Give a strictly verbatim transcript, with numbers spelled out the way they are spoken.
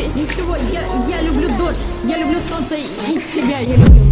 весь. Ничего, я, я люблю дождь, я люблю солнце и тебя я люблю.